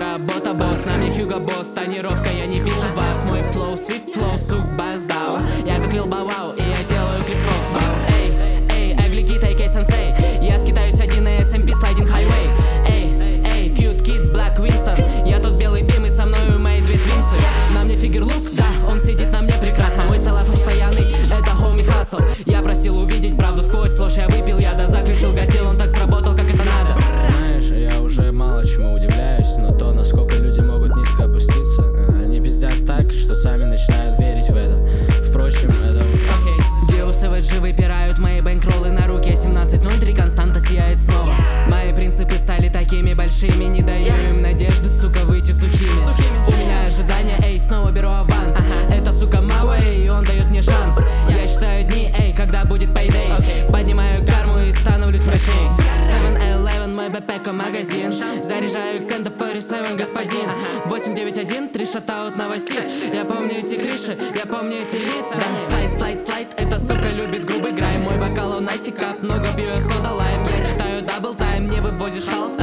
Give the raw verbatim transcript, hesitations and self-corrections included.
работа, босс. На мне Hugo Boss, тонировка, я не вижу вас. Мой флоу, swift flow, сук, бас даун. Я как Lil Bow Wow, и я делаю клип-хоп, вау. Эй, эй, Ugly Kid, эй кей Sensei. Я скитаюсь один на эс эм пи, слайдинг хайвей. Эй, эй, Cute Kid, Black Winston. Я тот белый бим, и со мною мои две твинсы. На мне фигер лук, да, он сидит на мне прекрасно. Мой стеллаф постоянный, это homie hustle. Я просил увидеть правду сквозь ложь. Я выпил, я до закрешил, годил, он так сработал, как это надо. Знаешь, я уже мало чему удивляюсь, но то, насколько люди могут низко опуститься, они пиздят так, что сами начинают верить в это. Впрочем, это уже... Okay. Дио Сэвэджи выпирают мои бэнкроллы на руке. Семнадцать ноль три, константа сияет снова. Мои принципы стали такими большими, не даю им надежды, сука, выйти сухими. У меня ожидания, эй, снова беру аванс. Это, сука, Мауэй, и он дает мне шанс. Я считаю дни, эй, когда будет payday. Поднимаю карму и становлюсь мрачней. семь элевен, мой бэкпэк магазин. Заряжаю экстендов форти семь, господин. восемь девять один, три шатаут на Васи. Я помню эти крыши, я помню эти лица. Слайд, слайд, слайд, эта сука любит грубый грайм. Мой бокал он айси кап, много пью я сода лайм. Я читаю дабл тайм, не вывозишь халф